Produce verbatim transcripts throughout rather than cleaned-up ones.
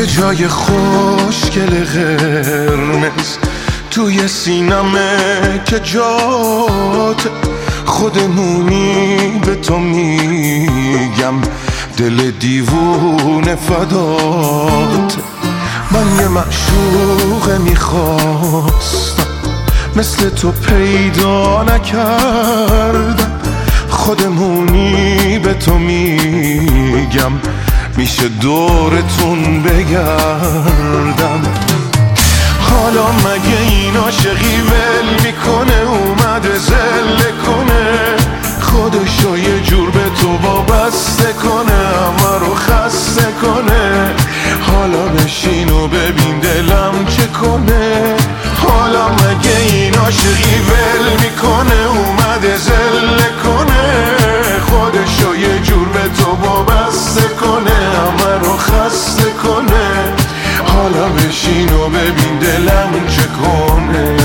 یه جای خوشگل قرمز توی سینمه که جات خودمونی به تو میگم دل دیوونه فدات. من یه معشوق میخواستم مثل تو پیدا نکردم، خودمونی به تو میگم میشه دورتون بگردم. حالا مگه این عاشقی ول میکنه اومده زله کنه خودشو یه جور به تو وابسته کنه همه رو خسته کنه. حالا بشین و ببین دلم چه کنه. حالا مگه این عاشقی ول میکنه اومده زله کنه خودشو یه جور به تو وابسته کنه همه رو خسته کنه. حالا بشین و ببین دلم چه کنه.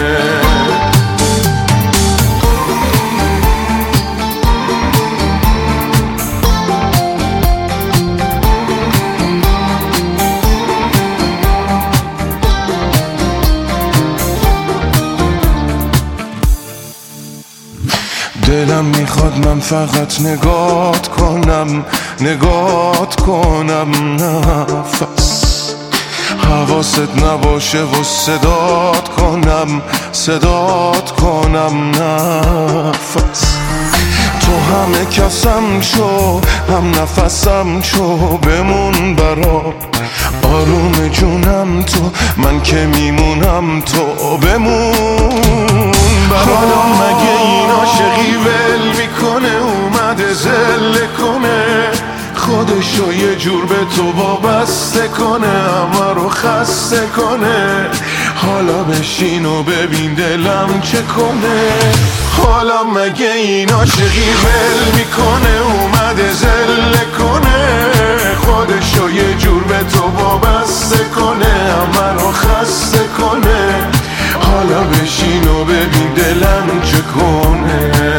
دلم میخواد من فقط نگات کنم نگات کنم نفس حواست نباشه و صدات کنم صدات کنم نفس. تو همه کسم شو هم نفسم شو بمون برام آروم جونم تو من که میمونم تو بمون برام. حالا مگه این عاشقی ول میکنه اومده زله کنه خودشو یه جور به تو وابسته کنه همه رو خسته کنه. حالا بشین و ببین دلم چه کنه. حالا مگه این عاشقی ول میکنه اومده زله کنه خودشو یه جور به تو وابسته کنه همه رو خسته کنه. حالا بشین و ببین دلم چه کنه.